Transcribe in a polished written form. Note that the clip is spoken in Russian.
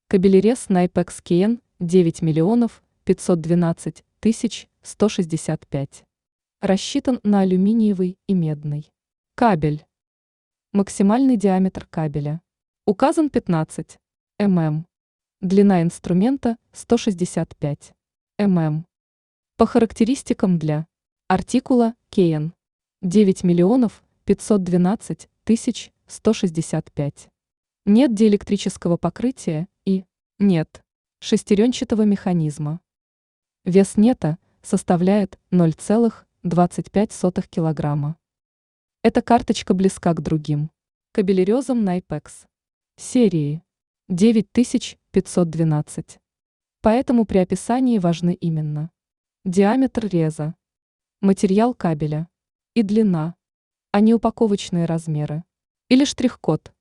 Кабелерез Найпекс Киен 9 миллионов 512 тысяч 165. Рассчитан на алюминиевый и медный кабель. Максимальный диаметр кабеля указан 15 мм. Длина инструмента 165 мм. По характеристикам для артикула Киен 9 миллионов 512 тысяч 165. Нет диэлектрического покрытия и нет шестеренчатого механизма. Вес нета составляет 0,25 килограмма. Эта карточка близка к другим кабелерезам Найпекс серии 9512. Поэтому при описании важны именно диаметр реза, материал кабеля и длина, а не упаковочные размеры или штрих-код.